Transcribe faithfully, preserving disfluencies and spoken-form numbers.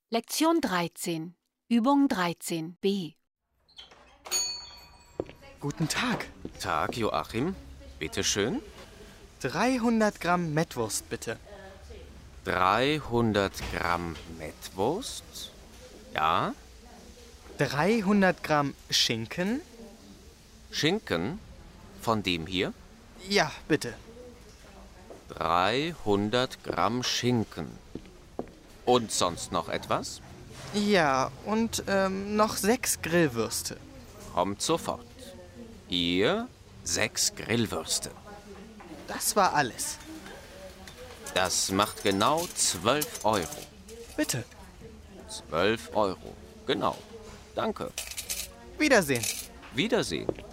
Lektion dreizehn, Übung dreizehn b. Guten Tag. Tag, Joachim. Bitte schön. dreihundert Gramm Mettwurst, bitte. dreihundert Gramm Mettwurst. Ja. dreihundert Gramm Schinken. Schinken? Von dem hier? Ja, bitte. dreihundert Gramm Schinken. Und sonst noch etwas? Ja, und ähm, noch sechs Grillwürste. Kommt sofort. Hier sechs Grillwürste. Das war alles. Das macht genau zwölf Euro. Bitte. zwölf Euro. Genau. Danke. Wiedersehen. Wiedersehen.